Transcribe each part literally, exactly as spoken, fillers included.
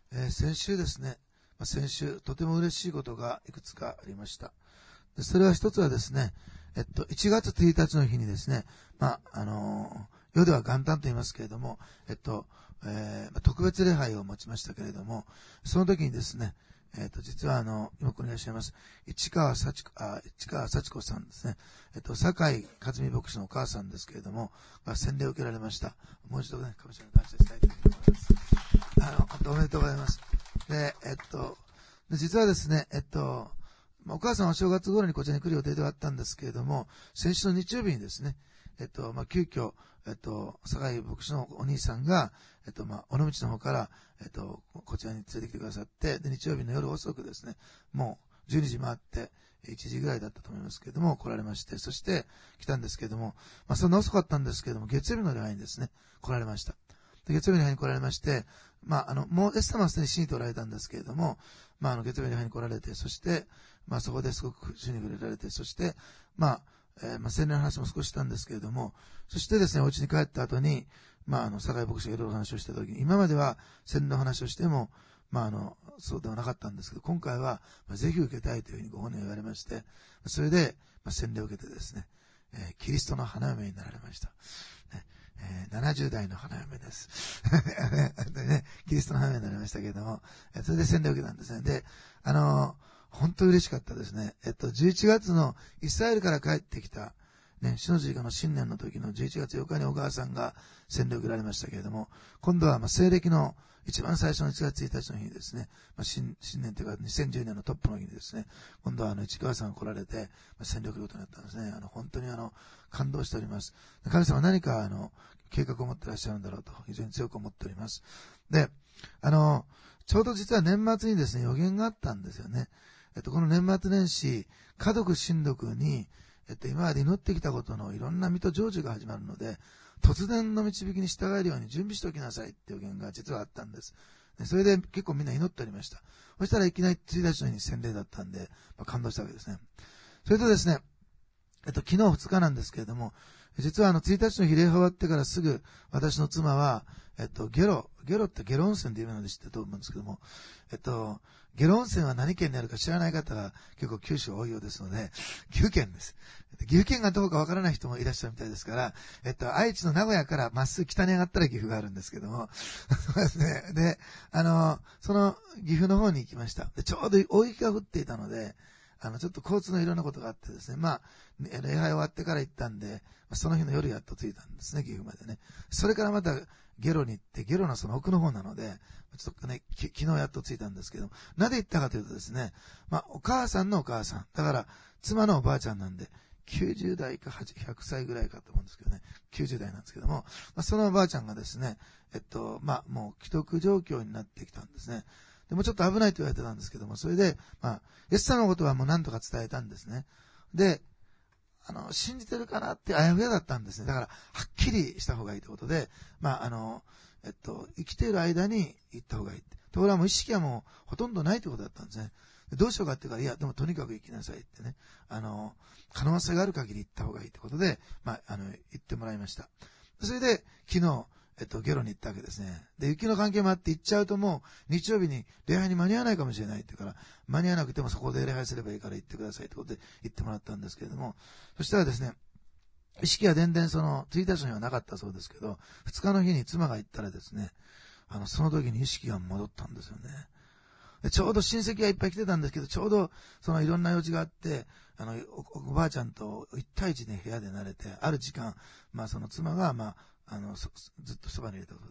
えー、先週ですね、まあ、先週とても嬉しいことがいくつかありました。でそれは一つはですね、えっと、いちがつついたちの日にですね、まあ、あのー、世では元旦と言いますけれども、えっと、えー、特別礼拝を持ちましたけれども、その時にですね、えっと、実はあの、今ここにいらっしゃいます、市川幸子、あ、市川幸子さんですね、えっと、酒井和美牧師のお母さんですけれども、が洗礼を受けられました。もう一度ね、神様に感謝したいと思います。あの、本当おめでとうございます。で、えっと、で実はですね、えっと、お母さんは正月頃にこちらに来る予定ではあったんですけれども、先週の日曜日にですね、えっと、まあ、急遽、えっと、坂井牧師のお兄さんが、えっと、まあ、尾道の方から、えっと、こちらに連れてきてくださって、で、日曜日の夜遅くですね、もうじゅうにじ回って、いちじぐらいだったと思いますけれども、来られまして、そして来たんですけれども、まあ、そんな遅かったんですけれども、月曜日の礼拝にですね、来られました。で月曜日の礼拝に来られまして、まあ、あの、もうエス様はすでに死にとられたんですけれども、まあ、あの、月曜日の礼拝に来られて、そして、まあ、そこですごく主に触れられて、そして、まあ、えー、まあ、洗礼の話も少ししたんですけれども、そしてですね、お家に帰った後に、まあ、あの、坂井牧師がいろいろ話をしてた時に、今までは洗礼の話をしても、まあ、あの、そうではなかったんですけど、今回は、まあ、ぜひ受けたいというふうにご本人が言われまして、それで、まあ、洗礼を受けてですね、えー、キリストの花嫁になられました。ねえー、ななじゅう代の花嫁です。でね、キリストの花嫁になりましたけれども、それで洗礼を受けたんですね。で、あのー、本当に嬉しかったですね。えっと、じゅういちがつのイスラエルから帰ってきた、ね、死の十字架の新年の時のじゅういちがつようかにお母さんが洗礼を受けられましたけれども、今度はまあ西暦の一番最初のいちがつついたちの日にですね、まあ、新新年というかにせんじゅうねんのトップの日にですね、今度はあの市川さんが来られて、まあ、洗礼を受けることになったんですね。あの本当にあの感動しております。神様は何かあの計画を持っていらっしゃるんだろうと非常に強く思っております。で、あのちょうど実は年末にですね予言があったんですよね。えっとこの年末年始家族親族にえっと、今まで祈ってきたことのいろんな身と成就が始まるので、突然の導きに従えるように準備しておきなさいっていう予言が実はあったんです。それで結構みんな祈っておりました。そしたらいきなりついたちの日に洗礼だったんで、まあ、感動したわけですね。それとですね、えっと、昨日ふつかなんですけれども、実はあのついたちの日礼拝終わってからすぐ私の妻は、えっと、ゲロ、ゲロってゲロ温泉で有名なので知ってると思うんですけども、えっと、ゲロ温泉は何県にあるか知らない方が結構九州多いようですので、岐阜県です。岐阜県がどこかわからない人もいらっしゃるみたいですから、えっと、愛知の名古屋からまっすぐ北に上がったら岐阜があるんですけども、そうですね。で、あの、その岐阜の方に行きました。でちょうど大雪が降っていたので、あの、ちょっと交通のいろんなことがあってですね、まあ、礼拝終わってから行ったんで、その日の夜やっと着いたんですね、岐阜までね。それからまたゲロに行って、ゲロのその奥の方なので、ちょっとね、昨日やっと着いたんですけど、なぜ行ったかというとですね、まあ、お母さんのお母さん、だから、妻のおばあちゃんなんで、きゅうじゅう代かひゃくさいぐらいかと思うんですけどね、きゅうじゅう代なんですけども、まあ、そのおばあちゃんがですね、えっと、まあ、もう既得状況になってきたんですね。でもちょっと危ないと言われてたんですけども、それで、まあ、イエス様のことはもう何とか伝えたんですね。で、あの、信じてるかなってあやふやだったんですね。だから、はっきりした方がいいということで、まあ、あの、えっと、生きている間に行った方がいいって。ところがもう意識はもうほとんどないということだったんですね。どうしようかっていうから、いや、でもとにかく行きなさいってね。あの、可能性がある限り行った方がいいということで、まあ、あの、言ってもらいました。それで、昨日、えっと、ゲロに行ったわけですね。で、雪の関係もあって行っちゃうともう、日曜日に礼拝に間に合わないかもしれないって言うから、間に合わなくてもそこで礼拝すればいいから行ってくださいってことで言ってもらったんですけれども、そしたらですね、意識は全然その、ついたちの日はなかったそうですけど、ふつかの日に妻が行ったらですね、あの、その時に意識が戻ったんですよね。でちょうど親戚がいっぱい来てたんですけど、ちょうどそのいろんな用事があって、あの、お、おばあちゃんと一対一で部屋で慣れて、ある時間、まあその妻が、まあ、あの、ずっとそばに入れたことです。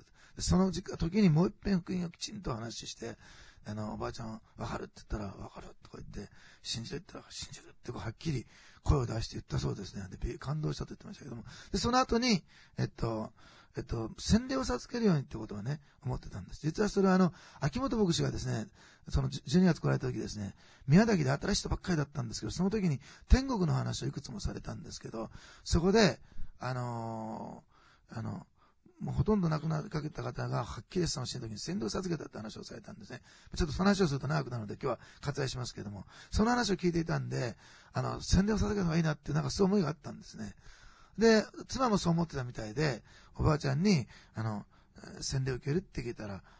その時時にもう一遍福音をきちんと話して、あの、おばあちゃん、わかるって言ったら、わかるとか言って、信じるって言ったら、信じるってこうはっきり声を出して言ったそうですね。で、感動したと言ってましたけども。で、その後に、えっと、えっと、洗礼を授けるようにってことをね、思ってたんです。実はそれはあの、秋元牧師がですね、そのじゅうにがつ来られた時ですね、宮崎で新しい人ばっかりだったんですけど、その時に天国の話をいくつもされたんですけど、そこで、あのー、あの、もうほとんど亡くなりかけた方がはっきりさんをしてる時に洗礼を授けたって話をされたんですね。ちょっとその話をすると長くなるので今日は割愛しますけれども、その話を聞いていたんで、あの、洗礼を授けた方がいいなってなんかそういう思いがあったんですね。で、妻もそう思ってたみたいで、おばあちゃんに、あの、洗礼を受けるって聞いたら、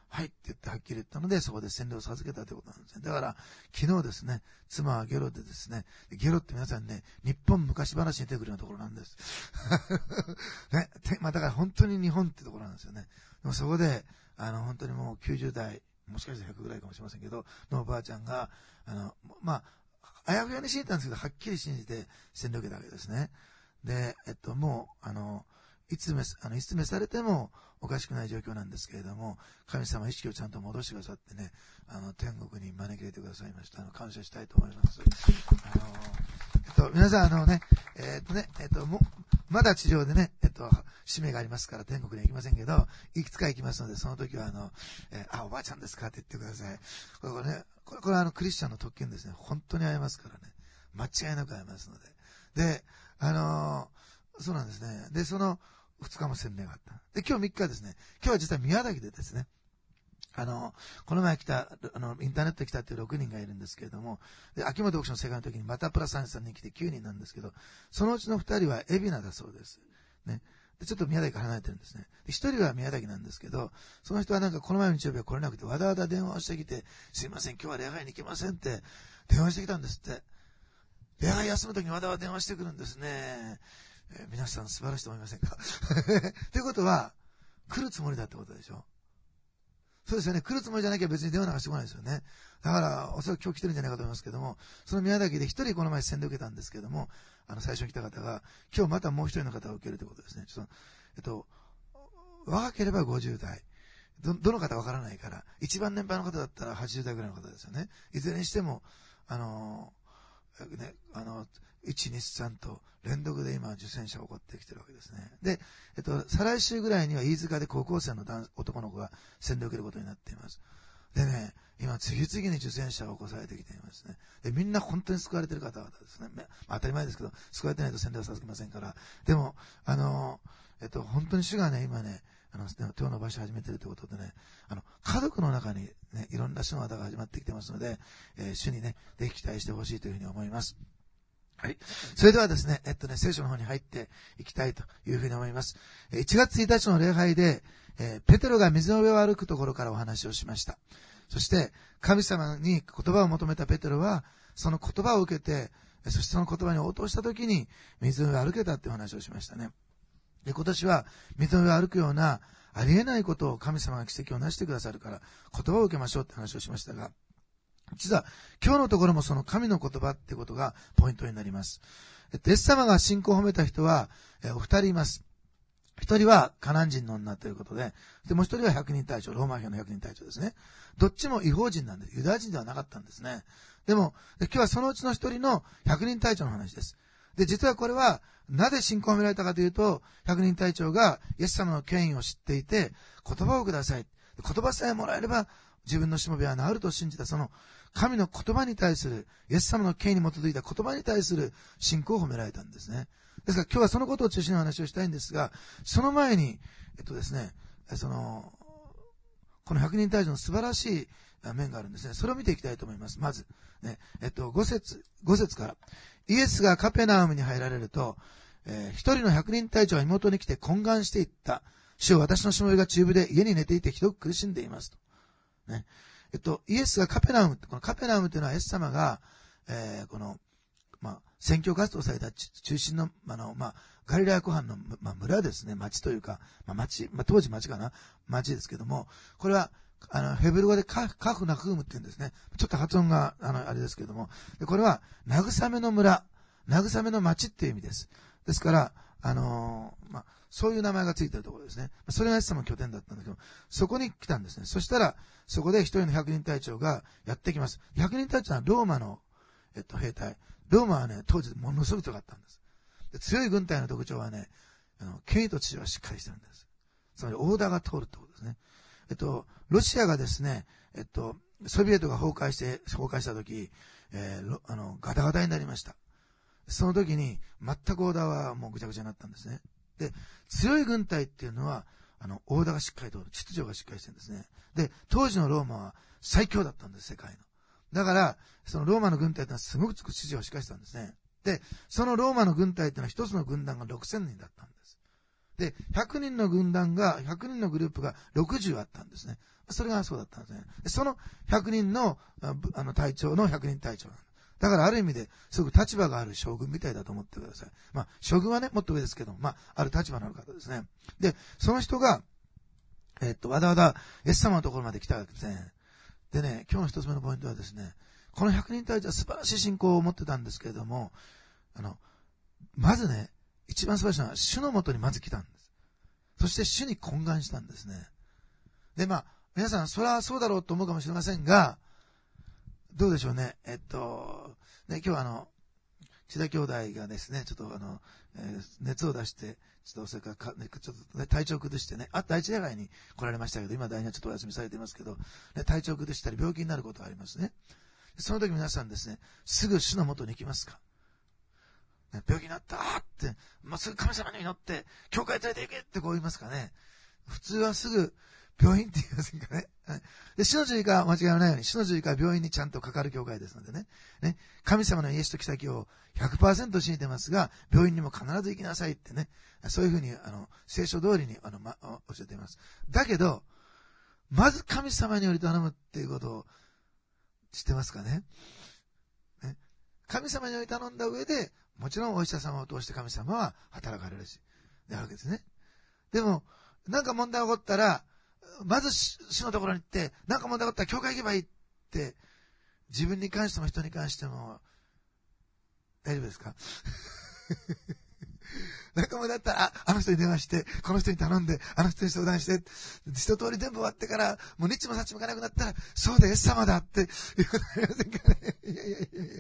はいって言ってはっきり言ったので、そこで洗礼を授けたということなんですね。だから、昨日ですね、妻はゲロでですね、ゲロって皆さんね、日本昔話に出てくるようなところなんです。ね、まあだから本当に日本ってところなんですよね。でもそこで、あの、本当にもうきゅうじゅう代、もしかしたらひゃくぐらいかもしれませんけど、のおばあちゃんが、あの、まあ、あやふやに信じたんですけど、はっきり信じて洗礼を受けたわけですね。で、えっと、もう、あの、いつめ、あの、いつめされてもおかしくない状況なんですけれども、神様は意識をちゃんと戻してくださってね、あの、天国に招き入れてくださいました。あの、感謝したいと思います。あの、えっと、皆さん、あのね、えー、っとね、えっと、も、まだ地上でね、えっと、使命がありますから天国には行きませんけど、いくつか行きますので、その時はあの、えー、あ、おばあちゃんですかって言ってください。これ、これね、これ、これはあの、クリスチャンの特権ですね。本当に会えますからね。間違いなく会えますので。で、あのー、そうなんですね。で、その、二日も洗礼があった。で、今日みっかですね。今日は実は宮崎でですね、あの、この前来た、あの、インターネットで来たっていうろくにんがいるんですけれども、で、秋元牧師の世界の時にまたプラスさんじゅうさんにん来てきゅうにんなんですけど、そのうちのふたりは海老名だそうです。ね。で、ちょっと宮崎から離れてるんですね。で、ひとりは宮崎なんですけど、その人はなんかこの前の日曜日は来れなくて、わざわざ電話をしてきて、すいません、今日は礼拝に行けませんって、電話してきたんですって。礼拝休む時にわざわざ電話してくるんですね。えー、皆さん素晴らしいと思いませんかということは、来るつもりだってことでしょ。そうですよね。来るつもりじゃなきゃ別に電話なんかしてこないですよね。だから、おそらく今日来てるんじゃないかと思いますけども、その宮崎で一人この前洗礼を受けたんですけども、あの、最初に来た方が、今日またもう一人の方を受けるということですね。ちょっと、えっと、若ければごじゅう代。ど、どの方わからないから、一番年配の方だったらはちじゅう代ぐらいの方ですよね。いずれにしても、あのー、ね、あの、いち、に、さんと連続で今受選者が起こってきてるわけですね。で、えっと、再来週ぐらいには飯塚で高校生の男の子が洗礼を受けることになっています。でね、今次々に受選者が起こされてきていますね。で、みんな本当に救われている方々ですね。まあ、当たり前ですけど、救われてないと洗礼を授けませんから。でも、あの、えっと、本当に主がね、今ね、あの、手を伸ばし始めているということでね、あの、家族の中にね、いろんな主の技が始まってきてますので、えー、主にね、ぜひ期待してほしいというふうに思います。はい。それではですね、えっとね、聖書の方に入っていきたいというふうに思います。いちがつついたちの礼拝で、えー、ペテロが水の上を歩くところからお話をしました。そして、神様に言葉を求めたペテロは、その言葉を受けて、そしてその言葉に応答したときに、水の上を歩けたっていう話をしましたね。で、今年は、水の上を歩くような、ありえないことを神様が奇跡を成してくださるから、言葉を受けましょうって話をしましたが、実は今日のところもその神の言葉ってことがポイントになります。イエス様が信仰を褒めた人はお二人います。一人はカナン人の女ということで、でもう一人は百人隊長、ローマ兵の百人隊長ですね。どっちも異邦人なんです。ユダヤ人ではなかったんですね。でも、で今日はそのうちの一人の百人隊長の話です。で、実はこれは、なぜ信仰を褒められたかというと、百人隊長がイエス様の権威を知っていて、言葉をください。言葉さえもらえれば、自分のしもべは治ると信じた、その神の言葉に対する、イエス様の権威に基づいた言葉に対する信仰を褒められたんですね。ですから今日はそのことを中心にお話をしたいんですが、その前に、えっとですね、その、この百人隊長の素晴らしい面があるんですね。それを見ていきたいと思います。まず、ね、えっと、五節、五節から、イエスがカペナウムに入られると、えー、一人の百人隊長が妹に来て懇願していった。主よ、私のしもべが中部で家に寝ていてひどく苦しんでいますと。ね。えっと、イエスがカペナウム、このカペナウムというのはイエス様が、えー、この、まあ、宣教活動された中心の、あの、まあ、ガリラヤ湖畔の、まあ、村ですね、町というか、まあ、町、まあ、当時町かな、町ですけども、これは、あの、ヘブル語でカカフナフームって言うんですね。ちょっと発音が、あの、あれですけども、でこれは、慰めの村、慰めの町っていう意味です。ですから、あのー、まあ、そういう名前がついてるところですね。それがイエス様の拠点だったんだけど、そこに来たんですね。そしたら、そこで一人の百人隊長がやってきます。百人隊長はローマの、えっと、兵隊。ローマはね、当時ものすごく強かったんです。で強い軍隊の特徴はね、あの、権威と秩序がしっかりしてるんです。つまり、オーダーが通るってことですね。えっと、ロシアがですね、えっと、ソビエトが崩壊して、崩壊した時、えー、あの、ガタガタになりました。その時に、全くオーダーはもうぐちゃぐちゃになったんですね。で、強い軍隊っていうのは、あの、オーダーがしっかりと、秩序がしっかりしてるんですね。で、当時のローマは最強だったんです、世界の。だから、そのローマの軍隊っていうのはすごく秩序がしっかりしてたんですね。で、そのローマの軍隊っていうのは一つの軍団がろくせんにんだったんです。 で、ひゃくにんの軍団が、ひゃくにんのグループがろくじゅうあったんですね。それがそうだったんですね。でそのひゃくにんの、あの、隊長のひゃくにん隊長なんです。だからある意味ですごく立場がある将軍みたいだと思ってください。まあ、将軍はね、もっと上ですけど、まあ、ある立場のある方ですね。で、その人が、えっと、わざわざイエス様のところまで来たわけですね。でね、今日の一つ目のポイントはですね、このひゃくにん隊長は素晴らしい信仰を持ってたんですけれども、あの、まずね、一番素晴らしいのは、主のもとにまず来たんです。そして主に懇願したんですね。で、まあ、皆さん、それはそうだろうと思うかもしれませんが、どうでしょうね。えっと、ね、今日はあの、千田兄弟がですね、ちょっとあの、えー、熱を出して、ちょっとそれからか、ね、ちょっと、ね、体調崩してね、あ、第一野外に来られましたけど、今第二はちょっとお休みされていますけど、ね、体調崩したり病気になることがありますね。その時皆さんですね、すぐ主の元に行きますか？ね、病気になったーって、まあ、すぐ神様に祈って、教会連れて行けってこう言いますかね。普通はすぐ、病院って言いませんかね。はい、で、死の十字架は間違いないように、死の十字架は病院にちゃんとかかる教会ですのでね。ね、神様のイエスと妃を ひゃくパーセント 信じてますが、病院にも必ず行きなさいってね。そういうふうに、あの、聖書通りに、あの、ま、教えています。だけど、まず神様により頼むっていうことを知ってますかね。ね、神様により頼んだ上で、もちろんお医者様を通して神様は働かれるし、なわけですね。でも、なんか問題が起こったら、まず主のところに行って、なんか問題が起こったら教会行けばいいって、自分に関しても人に関しても、大丈夫ですか？なんか問題あったら、あ、あの人に電話して、この人に頼んで、あの人に相談して、一通り全部終わってから、もうニッチもサッチもいかなくなったら、そうだ、イエス様だっていうことありませんかね。いやいやいやいや。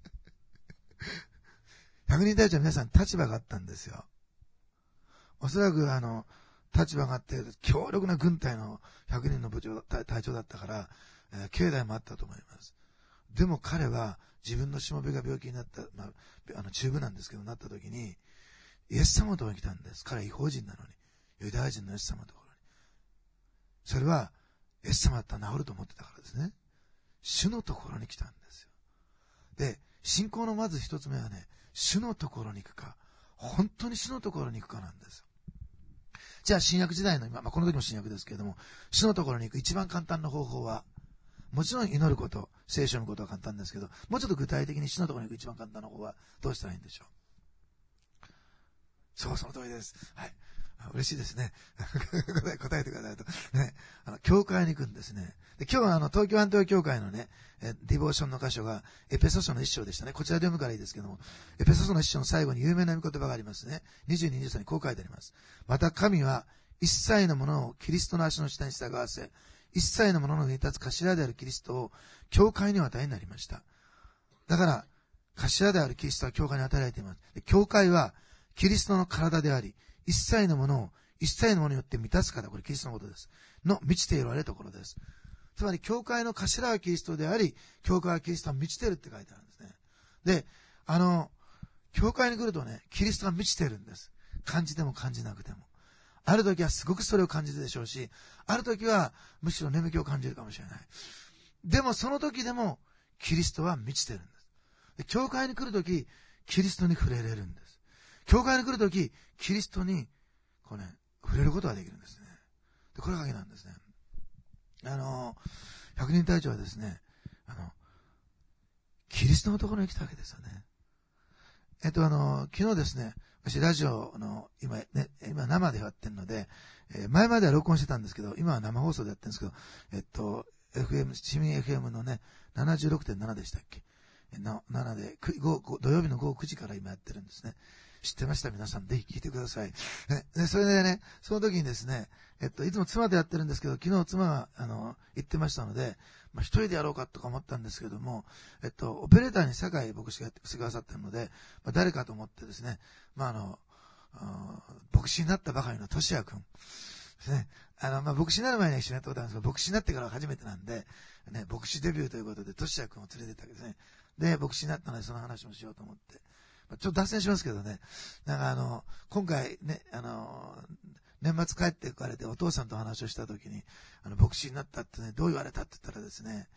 ひゃくにん隊長は皆さん立場があったんですよ。おそらくあの、立場があって、強力な軍隊のひゃくにんの部長、隊長だったから、えー、境内もあったと思います。でも彼は自分のしもべが病気になった、まあ、あの中部なんですけど、なった時に、イエス様のところに来たんです。彼は異邦人なのに。ユダヤ人のイエス様のところに。それは、イエス様だったら治ると思ってたからですね。主のところに来たんですよ。で、信仰のまず一つ目はね、主のところに行くか、本当に主のところに行くかなんです。じゃあ新約時代の今、まあ、この時も新約ですけれども、主のところに行く一番簡単な方法は、もちろん祈ること、聖書を読むことは簡単ですけど、もうちょっと具体的に主のところに行く一番簡単な方法はどうしたらいいんでしょう？そう、その通りです。はい。嬉しいですね。答え、答えてくださいと。ね。あの、教会に行くんですね。で、今日はあの、東京アントニオ教会のね、えディボーションの箇所が、エペソ書の一章でしたね。こちらで読むからいいですけども、エペソ書の一章の最後に有名な御言葉がありますね。にじゅうに、にじゅうさんにこう書いてあります。また神は、一切のものをキリストの足の下に従わせ、一切のものの上に立つ頭であるキリストを、教会に与えになりました。だから、頭であるキリストは教会に与えられています。で、教会は、キリストの体であり、一切のものを、一切のものによって満たすから、これキリストのことです。の、満ちているあれところです。つまり、教会の頭はキリストであり、教会はキリストは満ちているって書いてあるんですね。で、あの、教会に来るとね、キリストが満ちているんです。感じても感じなくても。ある時はすごくそれを感じるでしょうし、ある時はむしろ眠気を感じるかもしれない。でもその時でも、キリストは満ちているんです。で、教会に来る時、キリストに触れれるんです。教会に来るとき、キリストに、こうね、触れることができるんですね。で、これが鍵なんですね。あの、百人隊長はですね、あの、キリストのところに来たわけですよね。えっと、あの、昨日ですね、私ラジオの、今、ね、今生でやってるので、えー、前までは録音してたんですけど、今は生放送でやってるんですけど、えっと、エフエム、市民 エフエム のね、ななじゅうろくてんなな でしたっけ？のななで、土曜日の午後くじから今やってるんですね。知ってました？皆さん、ぜひ聞いてください。ね、で、それでね、その時にですね、えっと、いつも妻でやってるんですけど、昨日妻が、あの、言ってましたので、まあ、一人でやろうかとか思ったんですけども、えっと、オペレーターに酒井牧師がやってくださってるので、まあ、誰かと思ってですね、まあ、あの、牧師になったばかりの俊也くんですね。あの、まあ、牧師になる前には一緒にやったことあるんですけど、牧師になってからは初めてなんで、ね、牧師デビューということで、俊也くんを連れてったわけですね。で、牧師になったので、その話もしようと思って。ちょっと脱線しますけどね。なんかあの、今回ね、あの、年末帰って行かれてお父さんと話をしたときに、あの、牧師になったってね、どう言われたって言ったらですね、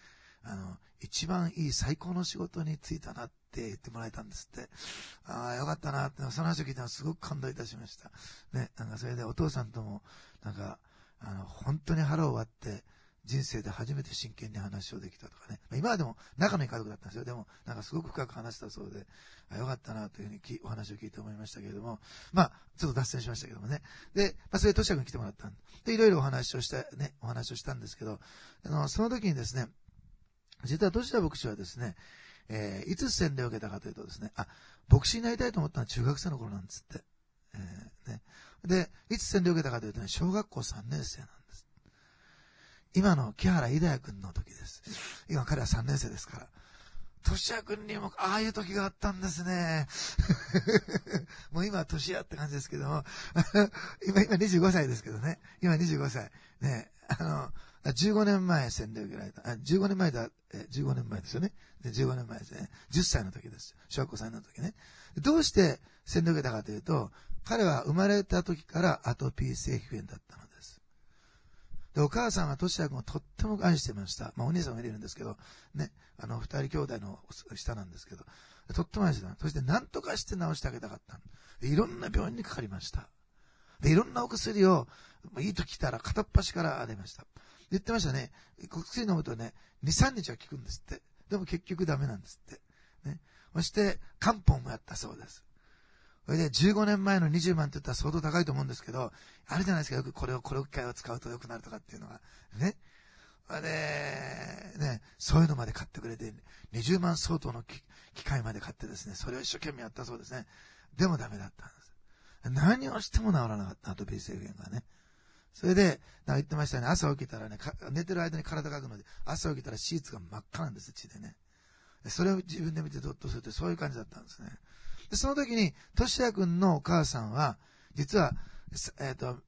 あの、一番いい最高の仕事に就いたなって言ってもらえたんですって。ああ、よかったなって、その話を聞いたのすごく感動いたしました。ね、なんかそれでお父さんとも、なんか、あの、本当に腹を割って、人生で初めて真剣に話をできたとかね。今はでも仲のいい家族だったんですよ。でも、なんかすごく深く話したそうで、あよかったなというふうにきお話を聞いて思いましたけれども、まあ、ちょっと脱線しましたけどもね。で、まあ、それでトシヤ君に来てもらったんで、いろいろお話をした、ね、お話をしたんですけど、あの、その時にですね、実はトシヤ牧師はですね、えー、いつ洗礼を受けたかというとですね、あ、牧師になりたいと思ったのは中学生の頃なんですって。えー、ね。で、いつ洗礼を受けたかというとね、小学校さんねん生なんです。今の木原イダヤ君の時です。今彼はさんねん生ですから。トシヤ君にもああいう時があったんですね。もう今はトシヤって感じですけども、今、今にじゅうごさいですけどね。今にじゅうごさい。ね、あの、じゅうごねんまえ洗礼を受けられた。あ、じゅうごねんまえだ、え、じゅうごねんまえですよね。で、じゅうごねんまえですね。じゅっさいの時です。小学校さんねんの時ね。どうして洗礼を受けたかというと、彼は生まれた時からアトピー性皮膚炎だったのです。で、お母さんはトシヤ君をとっても愛してました。まあ、お兄さんもいるんですけど、ね、あの、二人兄弟の下なんですけど、とっても愛してた。そして何とかして治してあげたかったで。いろんな病院にかかりました。で、いろんなお薬を、いい時来たら片っ端から出ました。言ってましたね。薬飲むとね、に、さんにちは効くんですって。でも結局ダメなんですって。ね。そして、漢方もやったそうです。それでじゅうごねんまえのにじゅうまんって言ったら相当高いと思うんですけど、あるじゃないですか、よくこれを、これを機械を使うと良くなるとかっていうのが。ね。で、ね、そういうのまで買ってくれて、にじゅうまん相当の機械まで買ってですね、それを一生懸命やったそうですね。でもダメだったんです。何をしても治らなかった、アトピー性皮膚炎がね。それで、なんか言ってましたよね、朝起きたらね、寝てる間に体がかくので、朝起きたらシーツが真っ赤なんです、血でね。それを自分で見てドッとするって、そういう感じだったんですね。で、その時に、トシヤ君のお母さんは、実は、えっ、ー、と、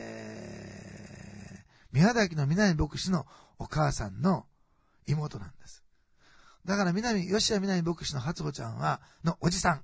えー、宮崎の南牧師のお母さんの妹なんです。だから南、吉谷南牧師の初穂ちゃんは、のおじさん。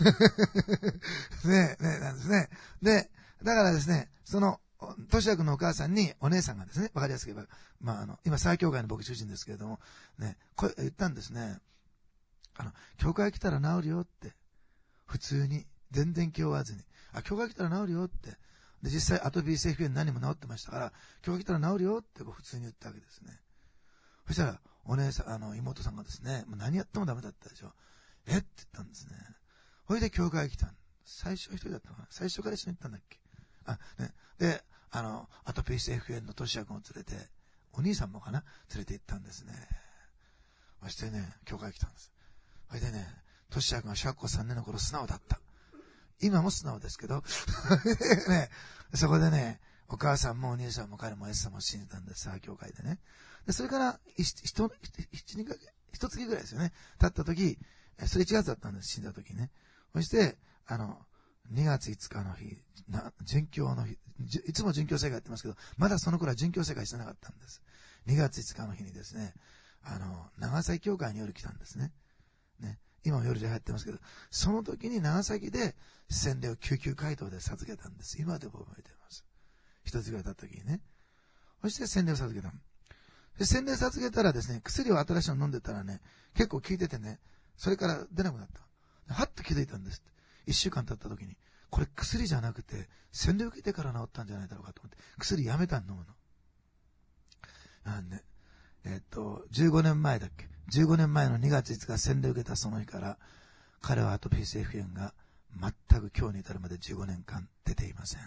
ねえ、ねえ、なんですね。で、だからですね、その、トシヤ君のお母さんにお姉さんがですね、わかりやすく言えば、まあ、あの、今、最教会の牧師主人ですけれども、ね、これ言ったんですね。あの、教会来たら治るよって。普通に、全然気負わずに。あ、教会来たら治るよって。で、実際アトピー性皮膚炎何も治ってましたから、教会来たら治るよってこう普通に言ったわけですね。そしたら、お姉さん、あの、妹さんがですね、もう何やってもダメだったでしょ。えって言ったんですね。それで教会来たん。最初一人だったのかな。最初から一緒に行ったんだっけ。あ、ね。で、あの、アトピー性皮膚炎のトシヤ君を連れて、お兄さんもかな連れて行ったんですね。そしてね、教会来たんです。それでね、トシヤ君は小学校さんねんの頃素直だった。今も素直ですけど、ね、そこでね、お母さんもお兄さんも彼もイエス様を信じたんです、教会でね。で、それから、一、一、一、二か月、一月ぐらいですよね。経った時、それいちがつだったんです、死んだ時ね。そして、あの、にがついつかの日、な、殉教の日、いつも殉教生活やってますけど、まだその頃は殉教生活してなかったんです。にがついつかの日にですね、あの、長崎教会に夜来たんですね。ね。今も夜で入ってますけど、その時に長崎で洗礼を救急回答で授けたんです。今でも覚えています。一つぐらい経った時にね。そして洗礼を授けた。で、洗礼授けたらですね、薬を新しいの飲んでたらね、結構効いててね、それから出なくなった。はっと気づいたんですって。一週間経った時に、これ薬じゃなくて、洗礼を受けてから治ったんじゃないだろうかと思って、薬やめたの飲むの。なんで、えっと、じゅうごねんまえだっけじゅうごねんまえのにがついつか洗礼を受けたその日から、彼はアトピー性皮膚炎が全く今日に至るまでじゅうごねんかん出ていません。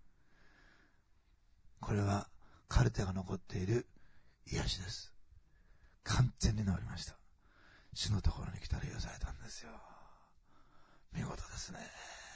これはカルテが残っている癒しです。完全に治りました。主のところに来たら癒されたんですよ。見事ですね。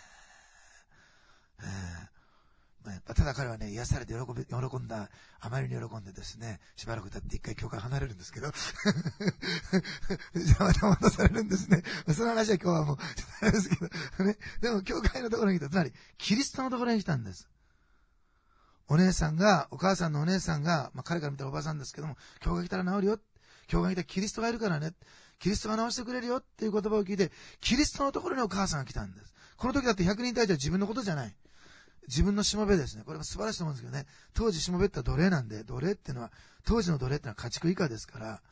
えーただ彼はね、癒されて喜び、喜んだ、あまりに喜んでですね、しばらく経って一回教会離れるんですけど、じゃあまた戻されるんですね。その話は今日はもう、あれですけど、ね。でも教会のところに来た、つまり、キリストのところに来たんです。お姉さんが、お母さんのお姉さんが、まあ彼から見たらおばさんですけども、教会来たら治るよ。教会に来たらキリストがいるからね。キリストが治してくれるよっていう言葉を聞いて、キリストのところにお母さんが来たんです。この時だってひゃくにん隊長は自分のことじゃない。自分のしもべですね。これも素晴らしいと思うんですけどね。当時しもべって奴隷なんで、奴隷っていうのは、当時の奴隷ってのは家畜以下ですから、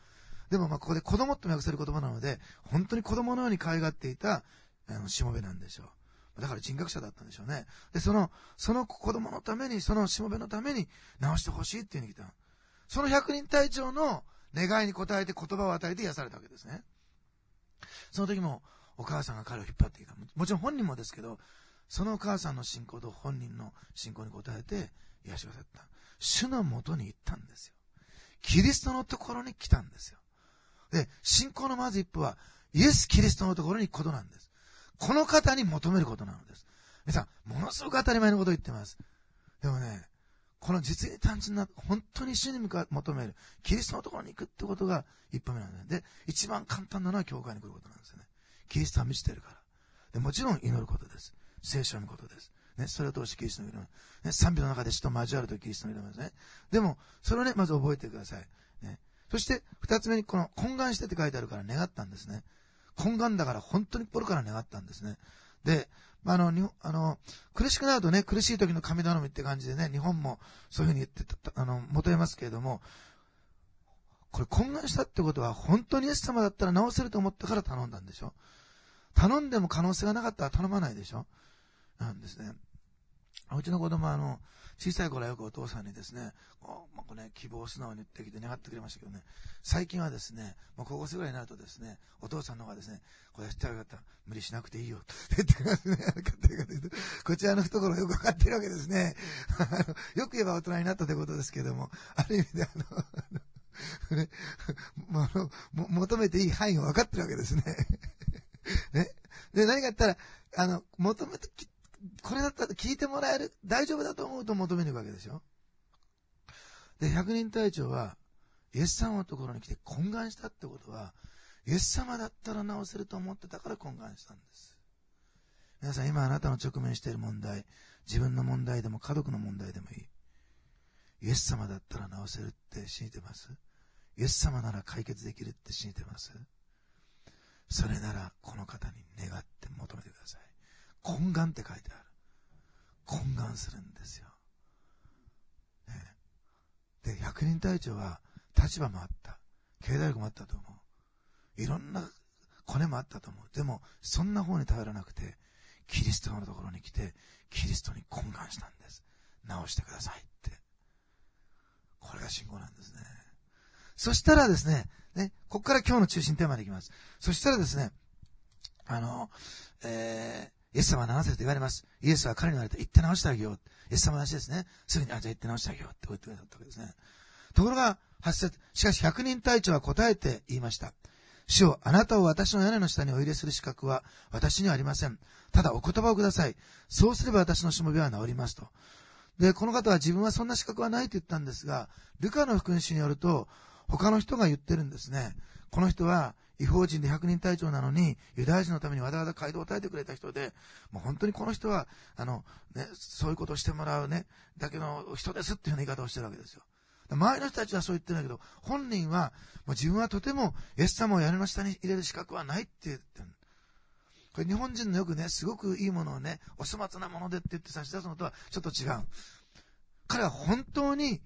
でもまあここで子供とも訳せる言葉なので、本当に子供のように可愛がっていた、あの、しもべなんでしょう。だから人格者だったんでしょうね。で、その、その子供のために、そのしもべのために直してほしいっていうに来た。その百人隊長の願いに応えて言葉を与えて癒されたわけですね。その時もお母さんが彼を引っ張ってきた。もちろん本人もですけど、そのお母さんの信仰と本人の信仰に応えて癒しをされた。主のもとに行ったんですよ。キリストのところに来たんですよ。で、信仰のまず一歩は、イエス・キリストのところに行くことなんです。この方に求めることなのです。皆さん、ものすごく当たり前のことを言ってます。でもね、この実に単純な、本当に主に向か求める、キリストのところに行くってことが一歩目なんです。で、一番簡単なのは教会に来ることなんですよね。キリストは満ちてるから。で、もちろん祈ることです。聖書を読むことです。ね、それを通してキリストの祈ります。ね、賛美の中で主と交わるとキリストの祈りますね。でも、それをね、まず覚えてください。ね。そして、二つ目にこの、懇願してって書いてあるから願ったんですね。懇願だから本当に心から願ったんですね。で、あの、日本、あの、苦しくなるとね、苦しい時の神頼みって感じでね、日本もそういうふうに言ってた、あの、求めますけれども、これ懇願したってことは、本当にイエス様だったら治せると思ったから頼んだんでしょ。頼んでも可能性がなかったら頼まないでしょ。なんですね。うちの子供はあの、小さい頃はよくお父さんにですね、こう、まあ、こうね、希望を素直に言ってきて願ってくれましたけどね、最近はですね、もう高校生ぐらいになるとですね、お父さんの方がですね、これやってあげたら無理しなくていいよ、と言ってくれますね。こちらの懐よくわかってるわけですね。よく言えば大人になったということですけども、ある意味であの、ね、あのも求めていい範囲が分かってるわけですね。ね。で、何か言ったら、あの、求めて、これだったら聞いてもらえる、大丈夫だと思うと求めに行くわけでしょ。で、百人隊長は、イエス様のところに来て懇願したってことは、イエス様だったら治せると思ってたから懇願したんです。皆さん、今あなたの直面している問題、自分の問題でも家族の問題でもいい。イエス様だったら治せるって信じてます？イエス様なら解決できるって信じてます？それなら、この方に願って求めてください。懇願って書いてある。懇願するんですよ。ね、で、百人隊長は立場もあった。経済力もあったと思う。いろんなコネもあったと思う。でも、そんな方に頼らなくて、キリストのところに来て、キリストに懇願したんです。直してくださいって。これが信仰なんですね。そしたらですね、ね、ここから今日の中心テーマでいきます。そしたらですね、あの、えー、イエス様は治せると言われます。イエスは彼に言われて、行って治してあげよう。イエス様の話ですね。すぐに、あ、じゃあ行って治してあげようって言ってくださったわけですね。ところが、発節、しかし百人隊長は答えて言いました。主よ、あなたを私の屋根の下にお入れする資格は私にはありません。ただお言葉をください。そうすれば私のしもべは治りますと。で、この方は自分はそんな資格はないと言ったんですが、ルカの福音書によると、他の人が言ってるんですね。この人は異邦人で百人隊長なのに、ユダヤ人のためにわざわざ街道を耐えてくれた人で、もう本当にこの人は、あの、ね、そういうことをしてもらうね、だけの人ですっていうような言い方をしてるわけですよ。周りの人たちはそう言ってるんだけど、本人は、もう自分はとてもイエス様を屋根の下に入れる資格はないって言ってる。これ日本人のよくね、すごくいいものをね、お粗末なものでって言って差し出すのとはちょっと違う。彼は本当に、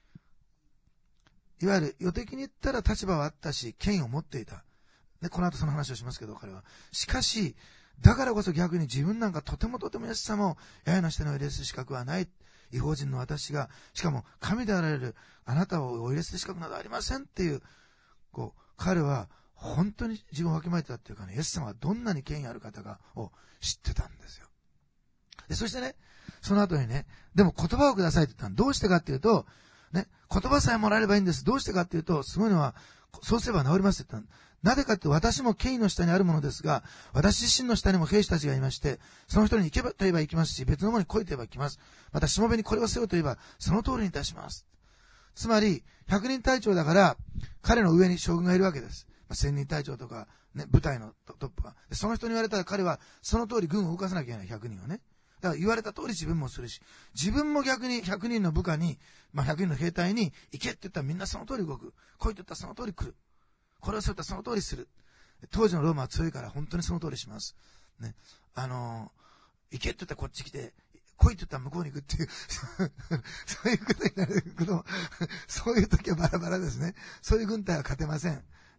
いわゆる予的に言ったら立場はあったし、権威を持っていた。で、この後その話をしますけど、彼は。しかし、だからこそ逆に自分なんかとてもとてもイエス様を八重の下にお入れする資格はない。異邦人の私が、しかも神であられるあなたをお入れする資格などありませんっていう、こう、彼は本当に自分をわきまえてたっていうかね、イエス様がどんなに権威ある方かを知ってたんですよ。で、そしてね、その後にね、でも言葉をくださいって言ったの。どうしてかっていうと、ね、言葉さえもらえればいいんです。どうしてかっていうと、すごいのは、そうすれば治りますって言ったの。なぜかって私も権威の下にあるものですが、私自身の下にも兵士たちがいまして、その人に行けばと言えば行きますし、別のものに来いと言えば来ます。またしもべにこれをせよと言えば、その通りにいたします。つまり、百人隊長だから、彼の上に将軍がいるわけです。まあ、千人隊長とか、ね、部隊のトップが。その人に言われたら彼は、その通り軍を動かさなきゃいけない、百人をね。だから言われた通り自分もするし、自分も逆にひゃくにんの部下に、まあ、ひゃくにんの兵隊に行けって言ったらみんなその通り動く。来いって言ったらその通り来る。これをそう言ったらその通りする。当時のローマは強いから本当にその通りします。ね。あのー、行けって言ったらこっち来て、来いって言ったら向こうに行くっていう、そういうことになるけど、そういう時はバラバラですね。そういう軍隊は勝てません。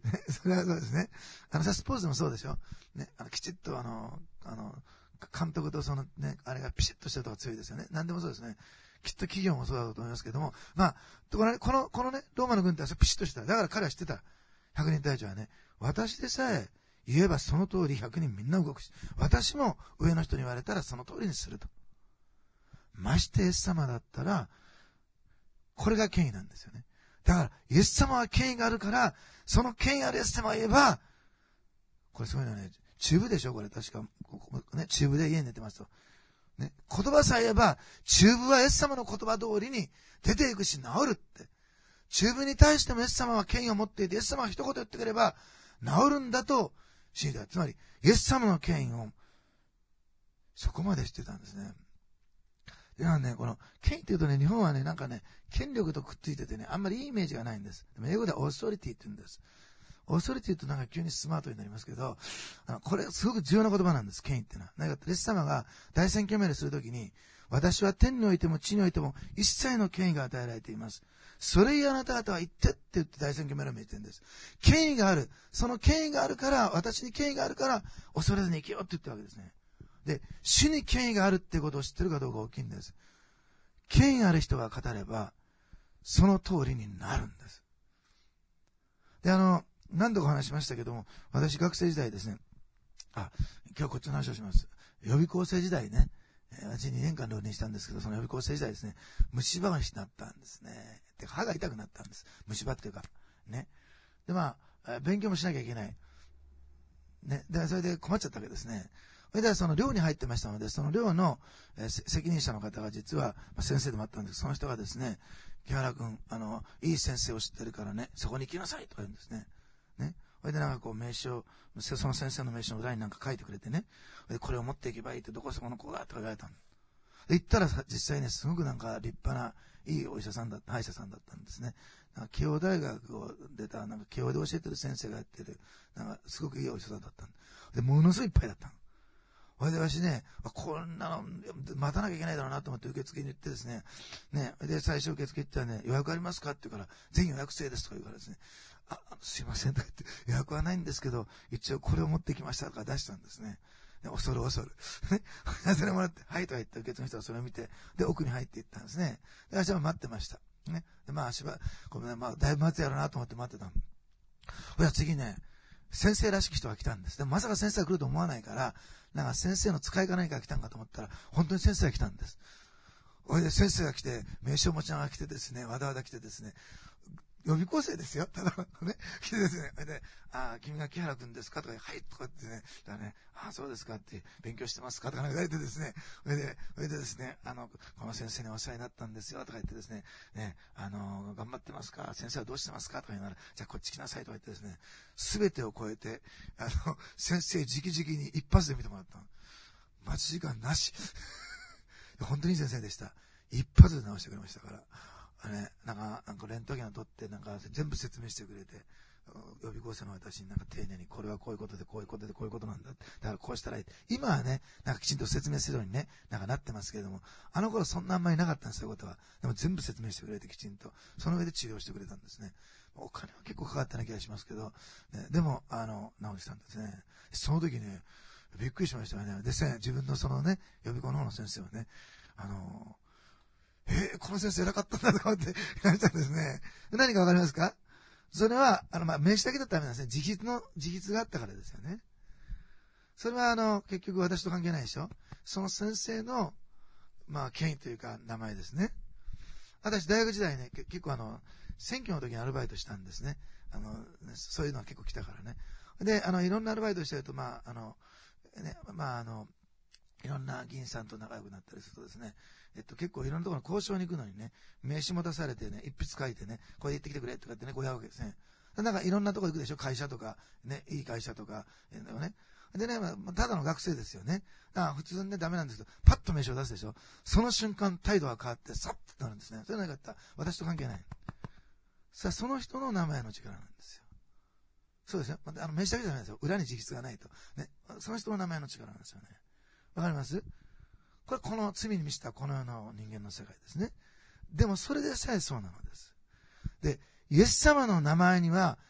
それはそうですね。あのさ、スポーツでもそうでしょ。ね、あの、きちっとあの、あの、監督とそのね、あれがピシッとしたとこが強いですよね。何でもそうですね。きっと企業もそうだと思いますけども、まあ、この、この、このね、ローマの軍隊はピシッとした。だから彼は知ってた。百人隊長はね、私でさえ言えばその通り百人みんな動くし、私も上の人に言われたらその通りにすると。ましてイエス様だったら、これが権威なんですよね。だから、イエス様は権威があるから、その権威あるイエス様が言えば、これすごいのね、チューブでしょこれ確か、ここね、チューブで家に寝てますと。ね、言葉さえ言えば、チューブはイエス様の言葉通りに出ていくし治るって。チューブに対してもイエス様は権威を持っていて、イエス様が一言言ってくれば治るんだと信じた。つまり、イエス様の権威をそこまで知ってたんですね。でなんね、この権威って言うとね、日本はね、なんかね、権力とくっついててね、あんまりいいイメージがないんです。でも英語ではオーソリティって言うんです。オーソリティって言うとなんか急にスマートになりますけど、あの、これすごく重要な言葉なんです、権威ってのは。何かってイエス様が大宣教命令するときに、私は天においても地においても一切の権威が与えられています。それゆえあなた方は言ってって言って大宣教命令を命じてるんです。権威がある。その権威があるから、私に権威があるから、恐れずに生きようって言ったわけですね。で、主に権威があるっていうことを知ってるかどうか大きいんです。権威がある人が語れば、その通りになるんです。で、あの、何度かお話しましたけども、私学生時代ですね、あ、今日こっちの話をします。予備校生時代ね、私にねんかん浪人したんですけど、その予備校生時代ですね、虫歯がになったんですね。で、歯が痛くなったんです。虫歯っていうか、ね。で、まあ、勉強もしなきゃいけない。ね。で、それで困っちゃったわけですね。それで、その寮に入ってましたので、その寮の、えー、責任者の方が実は、まあ、先生でもあったんです。その人がですね、木原君、あの、いい先生を知ってるからね、そこに行きなさいとか言うんですね。ね。それでなんかこう名刺を、その先生の名刺の裏になんか書いてくれてね、でこれを持っていけばいいって、どこそこの子だって言われたの。で、行ったら実際ね、すごくなんか立派な、いいお医者さんだった、歯医者さんだったんですね。なんか慶応大学を出た、なんか慶応で教えてる先生がやってる、なんかすごくいいお医者さんだったんで、ものすごいいっぱいだったの。それで私ね、こんなの待たなきゃいけないだろうなと思って受付に行ってですね、ね、で、最初受付行ったらね、予約ありますかって言うから、ぜひ予約制ですとか言うからですね、あ、すいませんとか言って、予約はないんですけど、一応これを持ってきましたとか出したんですね。恐る恐る。それもらって、はいとか言って受付の人がそれを見て、で、奥に入っていったんですね。で、私は待ってました。ね。で、まあ、しば、ごめん、まあ、だいぶ待つやろうなと思って待ってたの。ほら、次ね、先生らしき人が来たんです。でもまさか先生が来ると思わないから、なんか先生の使いか何かが来たんかと思ったら、本当に先生が来たんです。それで先生が来て、名刺を持ちながら来てですね、わだわだ来てですね、予備校生ですよ。ただね、来てですね、それで、ああ、君が木原くんですかとか、はい、とかってね、だね、ああ、そうですかって、勉強してますかとか言われてですね、それで、それでですね、あの、この先生にお世話になったんですよ、とか言ってですね、ね、あの、頑張ってますか先生はどうしてますかとか言うなら、じゃあこっち来なさいとか言ってですね、すべてを超えて、あの、先生直々に一発で見てもらったの。待ち時間なし。本当にいい先生でした。一発で直してくれましたから。あれ、なんか、なんかレントゲンを取って、なんか全部説明してくれて、予備校生の私になんか丁寧に、これはこういうことで、こういうことで、こういうことなんだ。だからこうしたらいい。今はね、なんかきちんと説明するようにね、なんかなってますけれども、あの頃そんなあんまりなかったんですよ、そういうことは。でも全部説明してくれてきちんと、その上で治療してくれたんですね。お金は結構かかったような気がしますけど、ね、でも、あの、直したんですね。その時ね、びっくりしましたよね。で、自分のそのね、予備校の方の先生はね、あの、えー、この先生偉かったんだとか思って言われたんですね。何かわかりますか？それは、あの、まあ、名刺だけだったらダメなんですね。自筆の、自筆があったからですよね。それは、あの、結局私と関係ないでしょ？その先生の、まあ、権威というか、名前ですね。私、大学時代ね、結構あの、選挙の時にアルバイトしたんですね。あの、そういうのは結構来たからね。で、あの、いろんなアルバイトしてると、まあ、あの、ね、まあ、あの、いろんな議員さんと仲良くなったりするとですね、えっと、結構いろんなところに交渉に行くのにね、名刺持たされてね、一筆書いてね、これ言ってきてくれとかってね、こうやるわけですね。なんかいろんなところ行くでしょ、会社とか、ね、いい会社とか、えー、ね。でね、まあ、ただの学生ですよね。だから普通にね、ダメなんですけど、パッと名刺を出すでしょ。その瞬間、態度が変わって、サッとなるんですね。それなかった。私と関係ない。さあ、その人の名前の力なんですよ。そうですよ。あの、名刺だけじゃないですよ。裏に直筆がないと。ね。その人の名前の力なんですよね。わかります？これ、この罪に満ちたこの世の人間の世界ですね。でもそれでさえそうなのです。で、イエス様の名前には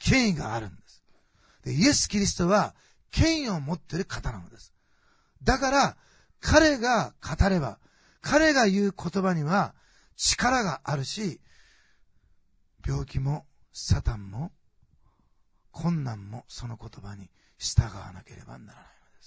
権威があるんです。で、イエス・キリストは権威を持っている方なのです。だから、彼が語れば、彼が言う言葉には力があるし、病気もサタンも困難もその言葉に従わなければならないのです。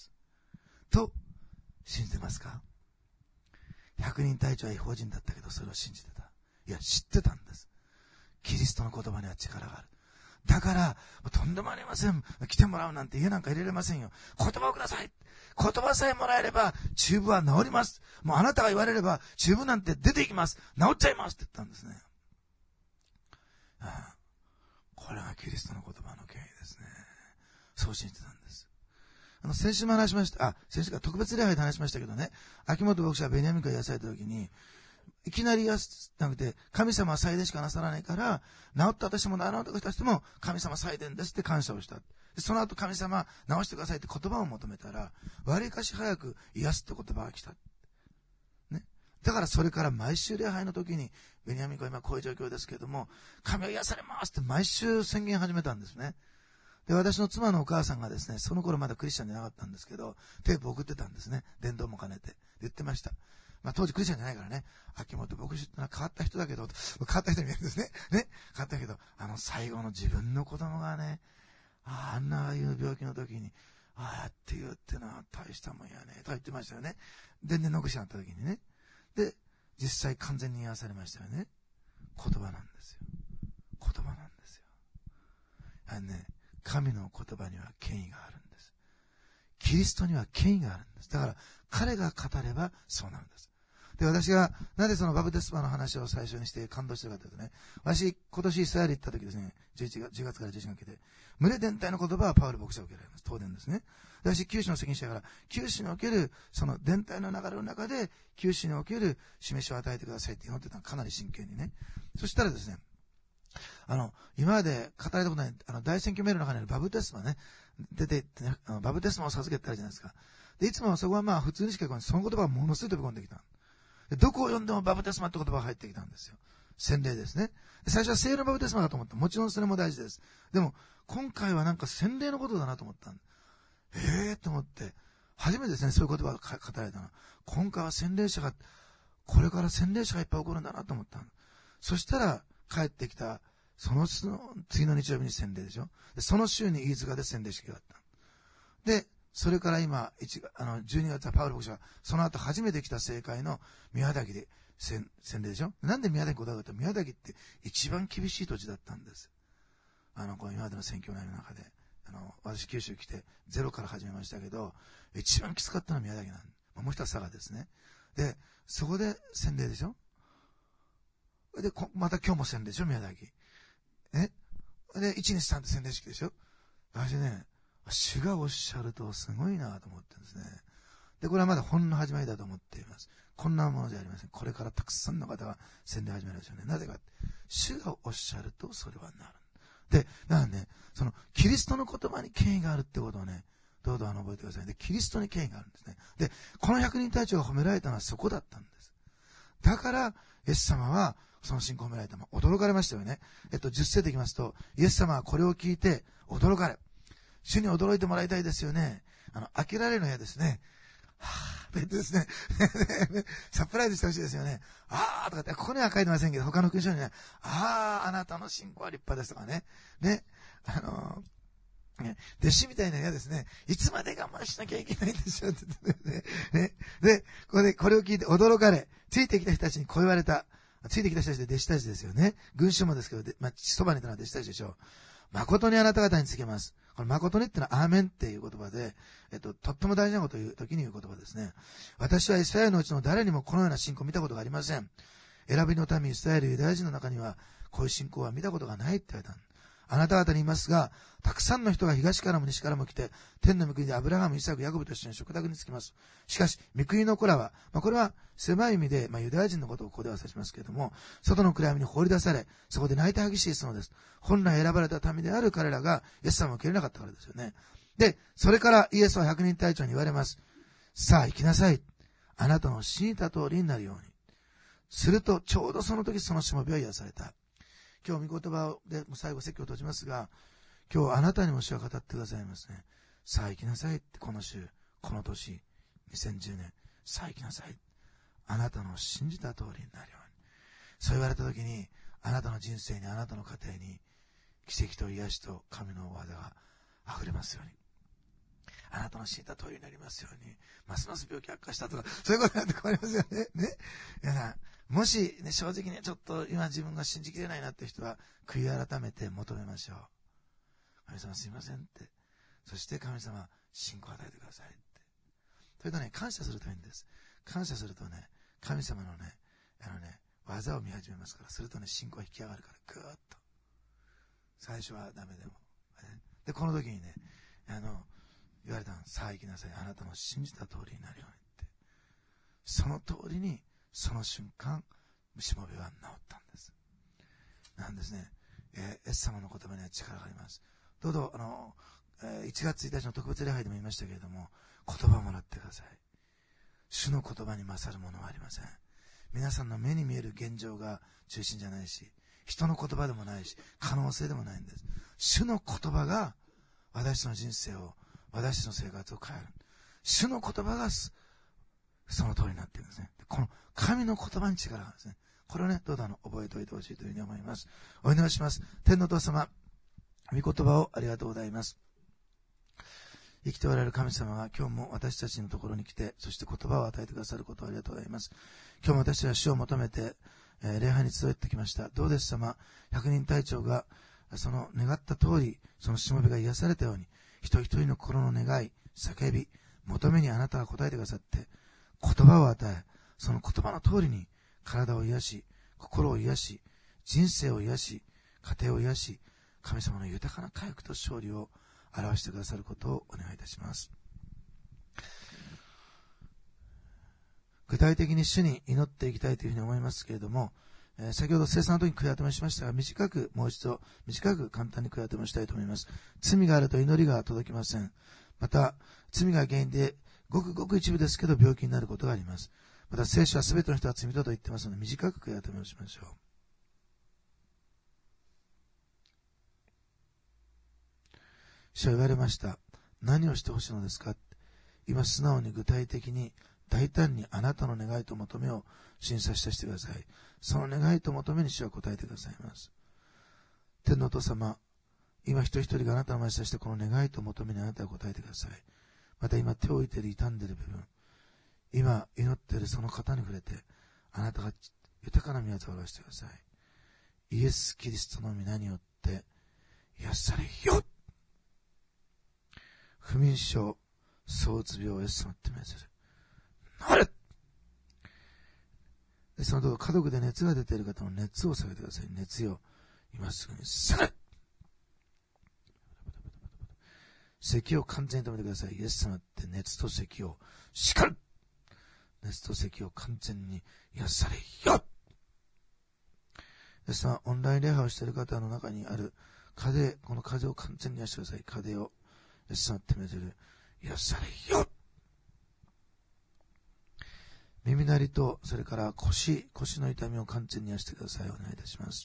と、信じてますか？百人隊長は異邦人だったけど、それを信じてた。いや、知ってたんです。キリストの言葉には力がある。だから、とんでもありません。来てもらうなんて家なんか入れれませんよ。言葉をください。言葉さえもらえれば、中部は治ります。もうあなたが言われれば、中部なんて出ていきます。治っちゃいますって言ったんですね。ああ、これがキリストの言葉の権威ですね。そう信じてたんです。あの、先週も話しました。あ、先週か特別礼拝で話しましたけどね。秋元牧師はベニヤミンから癒された時に、いきなり癒すなくて、神様は祭殿しかなさらないから、治った私も治った人も神様祭殿ですって感謝をした。その後神様治してくださいって言葉を求めたら、わりかし早く癒すって言葉が来た。ね。だからそれから毎週礼拝の時に、ベニヤミンは今こういう状況ですけれども、神は癒されますって毎週宣言始めたんですね。で、私の妻のお母さんがですね、その頃まだクリスチャンじゃなかったんですけど、テープ送ってたんですね。伝道も兼ねて。言ってました。まあ当時クリスチャンじゃないからね、秋元牧師ってのは変わった人だけど、変わった人に見えるんですね。ね。変わったけど、あの最後の自分の子供がね、あ, あんなああいう病気の時に、ああやって言うってのは大したもんやね、とか言ってましたよね。で、ね、残しになった時にね。で、実際完全に癒されましたよね。言葉なんですよ。言葉なんですよ。あのね、神の言葉には権威があるんです。キリストには権威があるんです。だから彼が語ればそうなるんです。で、私がなぜそのバプテスマの話を最初にして感動してるかというとね、私今年イスラエル行った時ですね、じゅういちがつ、じゅうがつからじゅういちがつにかけて、群れ伝体の言葉はパウル牧師が受けられます。当然ですね。私、九州の責任者から、九州におけるその伝体の流れの中で、九州における示しを与えてくださいって祈ってたのかなり真剣にね。そしたらですね、あの、今まで語られたことない、あの、大選挙メールの中にあるバプテスマね、出てってね、あのバプテスマを授けてあるじゃないですか。で、いつもそこはまあ普通にしか来ない。その言葉がものすごい飛び込んできた。で、どこを読んでもバプテスマって言葉が入ってきたんですよ。洗礼ですね。で、最初は聖霊のバプテスマだと思った。もちろんそれも大事です。でも、今回はなんか洗礼のことだなと思ったんええー、と思って、初めてですね、そういう言葉が語られたの。今回は洗礼者が、これから洗礼者がいっぱい起こるんだなと思った。そしたら、帰ってきた、その次の日曜日に洗礼でしょ。で、その週に飯塚で洗礼式があった。で、それから今、あの、じゅうにがつはパウロ牧師が、その後初めて来た政界の宮崎で洗礼でしょ。なんで宮崎こだわったら、宮崎って一番厳しい土地だったんです。あの、この今までの選挙内の中で。あの、私九州来てゼロから始めましたけど、一番きつかったのは宮崎なんで、もう一つは佐賀ですね。で、そこで洗礼でしょ。で、また今日も洗礼でしょ、宮崎。えで、いちにちさんって洗礼式でしょ。私ね、主がおっしゃるとすごいなと思ってるんですね。で、これはまだほんの始まりだと思っています。こんなものじゃありません。これからたくさんの方が洗礼始めるでしょうね。なぜかって、主がおっしゃるとそれはなる。で、だからね、その、キリストの言葉に権威があるってことをね、どうぞあの覚えてください。で、キリストに権威があるんですね。で、この百人隊長が褒められたのはそこだったんです。だから、イエス様は、その信仰を褒められた。驚かれましたよね。えっと、じゅっせいでいきますと、イエス様はこれを聞いて、驚かれ。主に驚いてもらいたいですよね。あの、開けられるの嫌ですね。はぁ、ですね。サプライズしてほしいですよね。あーとかって、ここには書いてませんけど、他の勲章にね、あー、あなたの信仰は立派ですとかね。ね。あのー、ね、弟子みたいな嫌ですね。いつまで我慢しなきゃいけないんでしょうって言ってね。ね。で、ここで、これを聞いて驚かれ、ついてきた人たちにこう言われた。ついてきた人たちで弟子たちですよね。群衆もですけど、まあ、そばにいたのは弟子たちでしょう。誠にあなた方に告げます。この誠にってのはアーメンっていう言葉で、えっと、とっても大事なことを言う時に言う言葉ですね。私はイスラエルのうちの誰にもこのような信仰を見たことがありません。選びの民イスラエルユダヤ人の中にはこういう信仰は見たことがないって言われた。あなた方に言いますが、たくさんの人が東からも西からも来て、天の御国でアブラハム、イサク、ヤコブと一緒に食卓につきます。しかし、御国の子らは、まあ、これは狭い意味で、まあ、ユダヤ人のことをここでは指しますけれども、外の暗闇に放り出され、そこで泣いて激しいそうです。本来選ばれた民である彼らが、イエス様を受け入れなかったからですよね。で、それからイエスは百人隊長に言われます。さあ行きなさい。あなたの信じた通りになるように。すると、ちょうどその時そのしもべは癒された。今日御言葉で最後説教を閉じますが、 今日あなたにも主は語ってくださいますね。さあ行きなさいって、この週、この年、にせんじゅうねん、さあ行きなさい。あなたの信じた通りになるように。そう言われた時に、あなたの人生に、あなたの家庭に、奇跡と癒しと神の技が溢れますように。あなたの信じた通りになりますように。ますます病気悪化したとか、そういうことになって困りますよね。ね。皆さん、もし、ね、正直ね、ちょっと今自分が信じきれないなっていう人は、悔い改めて求めましょう。神様すいませんって。そして神様、信仰を与えてくださいって。それとね、感謝するといいんです。感謝するとね、神様のね、あのね、技を見始めますから、するとね、信仰が引き上がるから、ぐーっと。最初はダメでも。で、この時にね、あの、言われたの、さあ行きなさい。あなたの信じた通りになるようにって。その通りに、その瞬間、しもべは治ったんです。なんですね。えー、イエス様の言葉には力があります。どうぞ、あの、えー、いちがつついたちの特別礼拝でも言いましたけれども、言葉をもらってください。主の言葉に勝るものはありません。皆さんの目に見える現状が中心じゃないし、人の言葉でもないし、可能性でもないんです。主の言葉が私の人生を、私の生活を変える。主の言葉がその通りになっているんですね。この神の言葉に力があるんですね。これをね、どうぞあの覚えておいてほしいというふうに思います。お祈りします。天のお父様、御言葉をありがとうございます。生きておられる神様が今日も私たちのところに来て、そして言葉を与えてくださることをありがとうございます。今日も私たちは主を求めて、えー、礼拝に集ってきました。どうです様、百人隊長がその願った通り、そのしもべが癒されたように、一人一人の心の願い、叫び、求めにあなたが答えてくださって、言葉を与え、その言葉の通りに体を癒し、心を癒し、人生を癒し、家庭を癒し、神様の豊かな回復と勝利を表してくださることをお願いいたします。具体的に主に祈っていきたいというふうに思いますけれども、えー、先ほど聖餐の時に悔い改めしましたが、短くもう一度短く簡単に悔い改めしたいと思います。罪があると祈りが届きません。また罪が原因でごくごく一部ですけど病気になることがあります。また聖書はすべての人は罪人と言ってますので、短く悔い改めをしましょう。主は言われました。何をしてほしいのですか。今素直に具体的に大胆にあなたの願いと求めを審査してしてください。その願いと求めに主は答えてくださいます。天のお父様、今一人一人があなたの前にしてこの願いと求めにあなたが答えてください。また今手を置いている傷んでいる部分、今祈っているその方に触れて、あなたが豊かな御業を表してください。イエス・キリストの皆によって癒されよ。不眠症、躁うつ病をイエス様って命ずる。なれ。でそのと家族で熱が出ている方の熱を下げてください。熱よ、今すぐに下げ。咳を完全に止めてください。イエス様って熱と咳をしかる。熱と咳を完全に癒されよ。イエス様、オンライン礼拝をしている方の中にある風邪、この風邪を完全に癒してください。風邪をイエス様って命ずる。癒されよ。耳鳴りと、それから腰、腰の痛みを完全に癒してください。お願いいたします。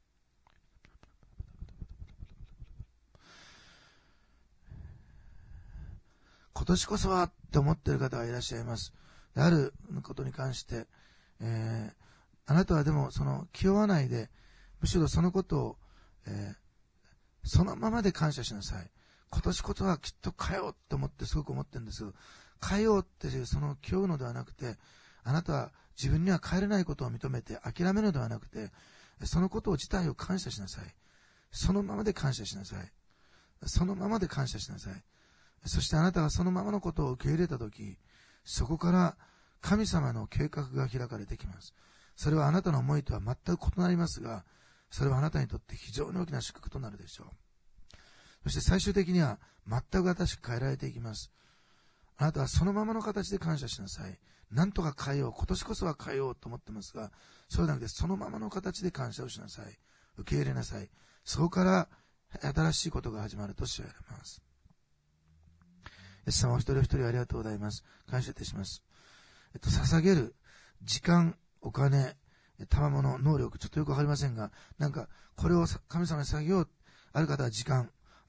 今年こそはって思っている方がいらっしゃいます。あることに関して、えー、あなたはでもその気負わないで、むしろそのことを、えー、そのままで感謝しなさい。今年こそはきっと変えようって思ってすごく思ってるんですけど、変えようっていうその気負うのではなくて、あなたは自分には変えれないことを認めて諦めるのではなくて、そのこと自体を感謝しなさい。そのままで感謝しなさい。そのままで感謝しなさい。そしてあなたがそのままのことを受け入れたとき、そこから神様の計画が開かれてきます。それはあなたの思いとは全く異なりますが、それはあなたにとって非常に大きな祝福となるでしょう。そして最終的には全く新しく変えられていきます。あなたはそのままの形で感謝しなさい。なんとか変えよう。今年こそは変えようと思ってますが、そうじゃなくてそのままの形で感謝をしなさい。受け入れなさい。そこから新しいことが始まると知られます。イエス様お一人お一人ありがとうございます。感謝いたします。えっと、捧げる時間、お金、賜物、能力、ちょっとよくわかりませんが、なんか、これを神様に捧げよう。ある方は時間、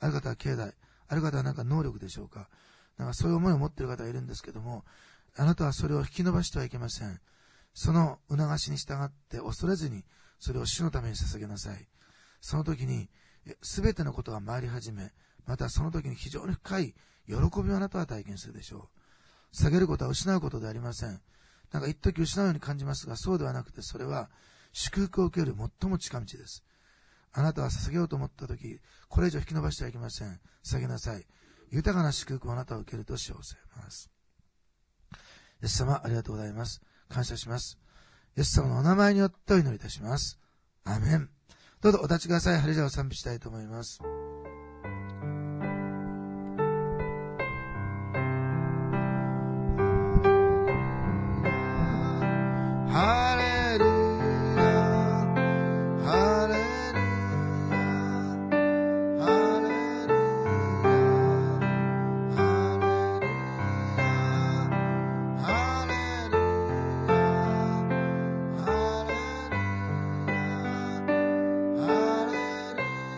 ある方は境内、ある方はなんか能力でしょうか。なんかそういう思いを持っている方がいるんですけども、あなたはそれを引き伸ばしてはいけません。その促しに従って恐れずにそれを主のために捧げなさい。その時にすべてのことが回り始め、またその時に非常に深い喜びをあなたは体験するでしょう。下げることは失うことではありません。なんか一時失うように感じますが、そうではなくて、それは祝福を受ける最も近道です。あなたは捧げようと思ったとき、これ以上引き伸ばしてはいけません。捧げなさい。豊かな祝福をあなたは受けるとしようせます。イエス様、ありがとうございます。感謝します。イエス様のお名前によってお祈りいたします。アーメン。どうぞお立ちください。ハレルヤを賛美したいと思います。ハレルヤ、ハレルヤ、ハレルヤ、ハレルヤ、ハレルヤ、ハレル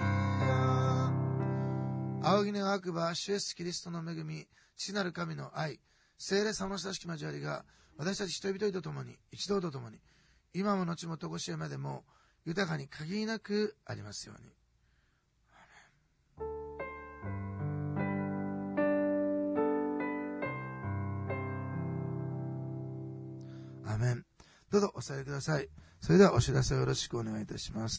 ヤ。仰ぎ願わくば主イエスキリストの恵み、父なる神の愛、聖霊様の親しき交わりが私たち人々と共に、一同と共に、今も後もとこしえまでも豊かに限りなくありますように。アーメン。どうぞお座りください。それではお知らせをよろしくお願いいたします。